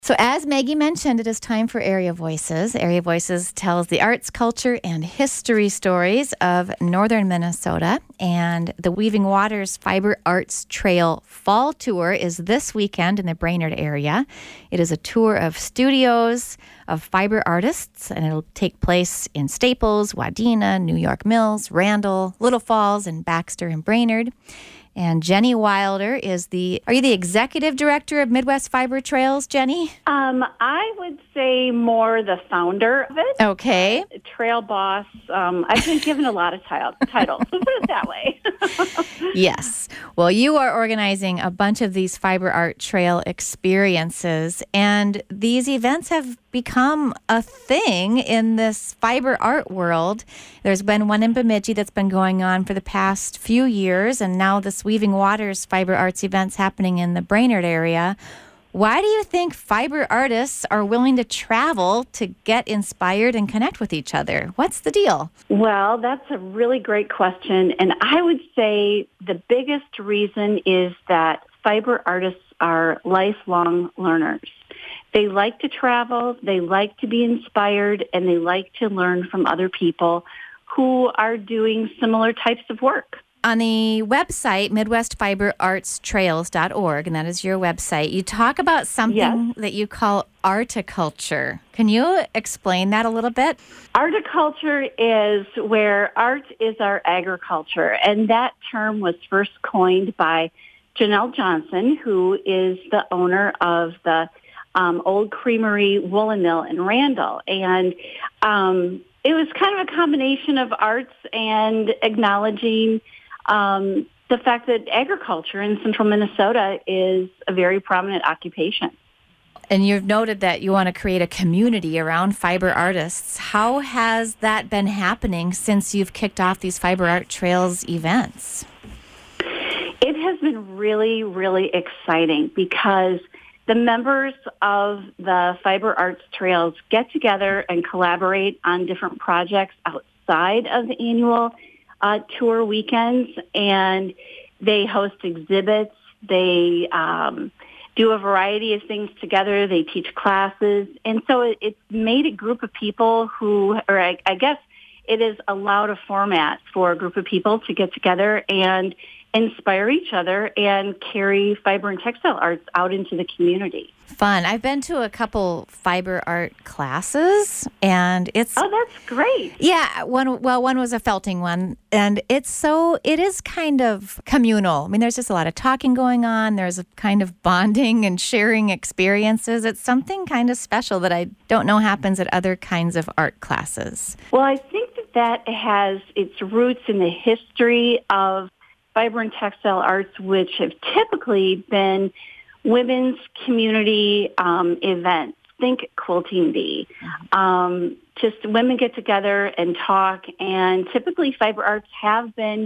So as Maggie mentioned, it is time for Area Voices. Area Voices tells the arts, culture, and history stories of northern Minnesota. And the Weaving Waters Fiber Arts Trail Fall Tour is this weekend in the Brainerd area. It is a tour of studios of fiber artists, and it'll take place in Staples, Wadena, New York Mills, Randall, Little Falls, and Baxter and Brainerd. And Jenny Wilder are you the executive director of Midwest Fiber Trails, Jenny? I would say more the founder of it. Okay. Trail boss. I've been given a lot of titles, so put it that way. Yes. Well, you are organizing a bunch of these fiber art trail experiences, and these events have become a thing in this fiber art world. There's been one in Bemidji that's been going on for the past few years, and now this Weaving Waters Fiber Arts event's happening in the Brainerd area. Why do you think fiber artists are willing to travel to get inspired and connect with each other? What's the deal? Well, that's a really great question. And I would say the biggest reason is that fiber artists are lifelong learners. They like to travel, they like to be inspired, and they like to learn from other people who are doing similar types of work. On the website, MidwestFiberArtsTrails.org, and that is your website, you talk about something that you call articulture. Can you explain that a little bit? Articulture is where art is our agriculture, and that term was first coined by Janelle Johnson, who is the owner of the Old Creamery Woolen Mill in Randall. And it was kind of a combination of arts and acknowledging the fact that agriculture in central Minnesota is a very prominent occupation. And you've noted that you want to create a community around fiber artists. How has that been happening since you've kicked off these Fiber Art Trails events? It has been really, really exciting because the members of the Fiber Arts Trails get together and collaborate on different projects outside of the annual tour weekends, and they host exhibits. They do a variety of things together. They teach classes. And so it's made a group of people I guess it has allowed a format for a group of people to get together and inspire each other and carry fiber and textile arts out into the community. Fun. I've been to a couple fiber art classes, and it's... Oh, that's great. Yeah. One was a felting one, and it is kind of communal. I mean, there's just a lot of talking going on. There's a kind of bonding and sharing experiences. It's something kind of special that I don't know happens at other kinds of art classes. Well, I think that has its roots in the history of fiber and textile arts, which have typically been women's community events. Think Quilting Bee. Just women get together and talk, and typically fiber arts have been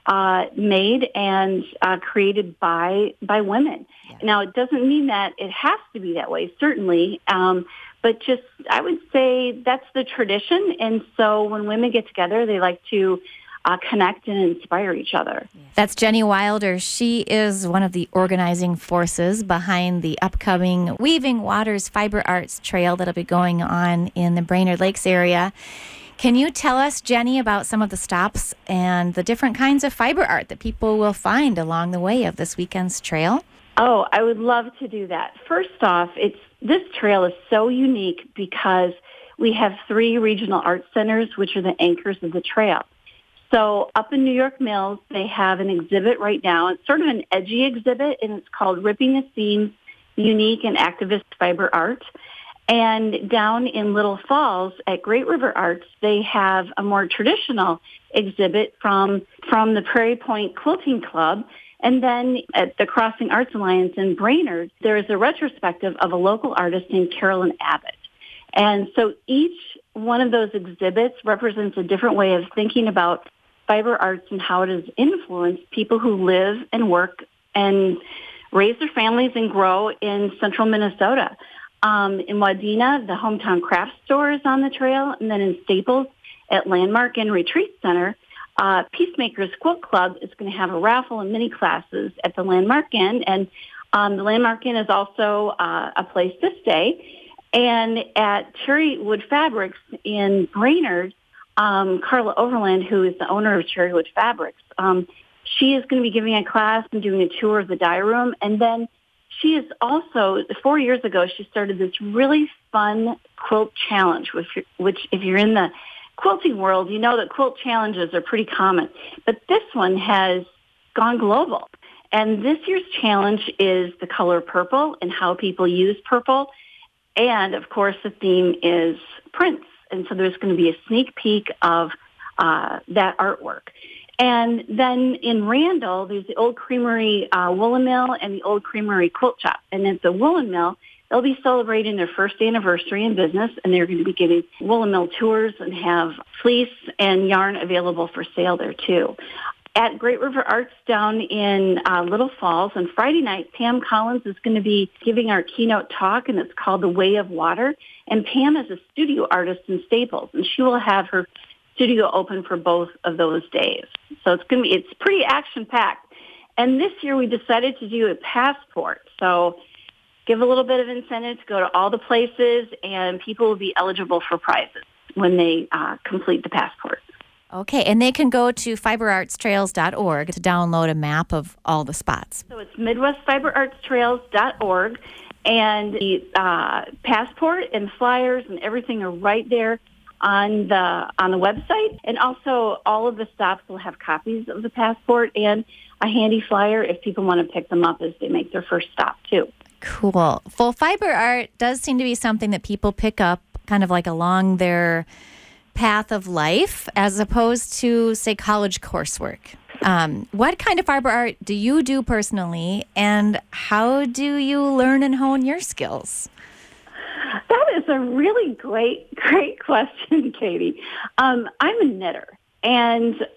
made and created by women. Yeah. Now, it doesn't mean that it has to be that way, certainly, but just I would say that's the tradition, and so when women get together, they like to connect and inspire each other. That's Jenny Wilder. She is one of the organizing forces behind the upcoming Weaving Waters Fiber Arts Trail that'll be going on in the Brainerd Lakes area. Can you tell us, Jenny, about some of the stops and the different kinds of fiber art that people will find along the way of this weekend's trail? Oh, I would love to do that. First off, this trail is so unique because we have 3 regional art centers, which are the anchors of the trail. So up in New York Mills, they have an exhibit right now. It's sort of an edgy exhibit, and it's called Ripping the Seams, Unique and Activist Fiber Art. And down in Little Falls at Great River Arts, they have a more traditional exhibit from the Prairie Point Quilting Club. And then at the Crossing Arts Alliance in Brainerd, there is a retrospective of a local artist named Carolyn Abbott. And so each one of those exhibits represents a different way of thinking about fiber arts and how it has influenced people who live and work and raise their families and grow in central Minnesota. In Wadena, the Hometown Craft Store is on the trail, and then in Staples at Landmark and Retreat Center, Peacemakers Quilt Club is going to have a raffle and mini classes at the Landmark end, and The Landmark Inn is also a place to stay. And at Cherrywood Fabrics in Brainerd, Carla Overland, who is the owner of Cherrywood Fabrics, she is going to be giving a class and doing a tour of the dye room. And then she is also, 4 years ago, she started this really fun quilt challenge, which if you're in the quilting world, you know that quilt challenges are pretty common. But this one has gone global. And this year's challenge is the color purple and how people use purple. And, of course, the theme is prints. And so there's going to be a sneak peek of that artwork. And then in Randall, there's the Old Creamery Woolen Mill and the Old Creamery Quilt Shop. And at the Woolen Mill, they'll be celebrating their first anniversary in business, and they're going to be giving Woolen Mill tours and have fleece and yarn available for sale there, too. At Great River Arts down in Little Falls on Friday night, Pam Collins is going to be giving our keynote talk, and it's called The Way of Water. And Pam is a studio artist in Staples, and she will have her studio open for both of those days. So it's pretty action-packed. And this year we decided to do a passport. So give a little bit of incentive to go to all the places, and people will be eligible for prizes when they complete the passport. Okay, and they can go to fiberartstrails.org to download a map of all the spots. So it's midwestfiberartstrails.org, and the passport and flyers and everything are right there on the website. And also all of the stops will have copies of the passport and a handy flyer if people want to pick them up as they make their first stop, too. Cool. Well, fiber art does seem to be something that people pick up kind of like along their path of life as opposed to, say, college coursework. What kind of fiber art do you do personally, and how do you learn and hone your skills? That is a really great question, Katie. I'm a knitter, and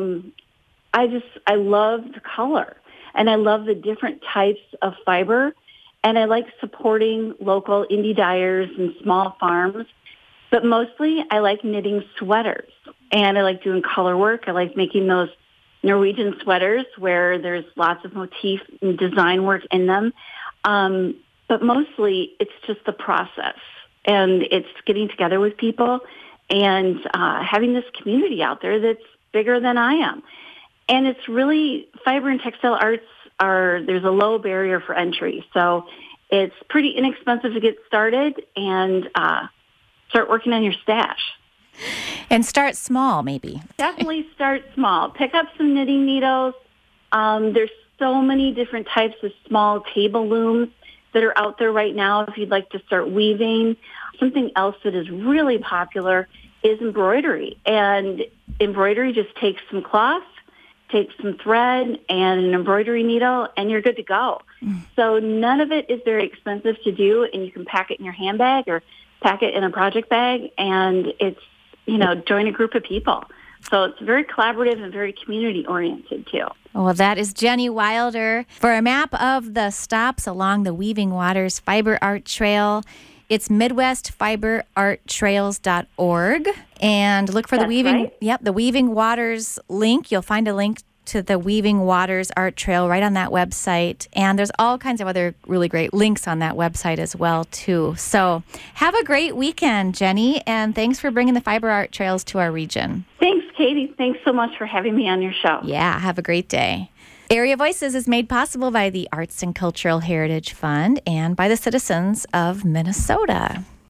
I love the color, and I love the different types of fiber, and I like supporting local indie dyers and small farms. But mostly, I like knitting sweaters, and I like doing color work. I like making those Norwegian sweaters where there's lots of motif and design work in them. But mostly, it's just the process, and it's getting together with people and having this community out there that's bigger than I am. And it's really, fiber and textile arts there's a low barrier for entry. So it's pretty inexpensive to get started, and start working on your stash. And start small, maybe. Definitely start small. Pick up some knitting needles. There's so many different types of small table looms that are out there right now if you'd like to start weaving. Something else that is really popular is embroidery. And embroidery just takes some cloth, takes some thread, and an embroidery needle, and you're good to go. So none of it is very expensive to do, and you can pack it in your handbag or pack it in a project bag, and it's, join a group of people. So it's very collaborative and very community-oriented, too. Well, that is Jenny Wilder. For a map of the stops along the Weaving Waters Fiber Art Trail, it's midwestfiberarttrails.org. And look for the Weaving Waters link. You'll find a link to the Weaving Waters Art Trail right on that website. And there's all kinds of other really great links on that website as well, too. So have a great weekend, Jenny, and thanks for bringing the fiber art trails to our region. Thanks, Katie. Thanks so much for having me on your show. Yeah, have a great day. Area Voices is made possible by the Arts and Cultural Heritage Fund and by the citizens of Minnesota.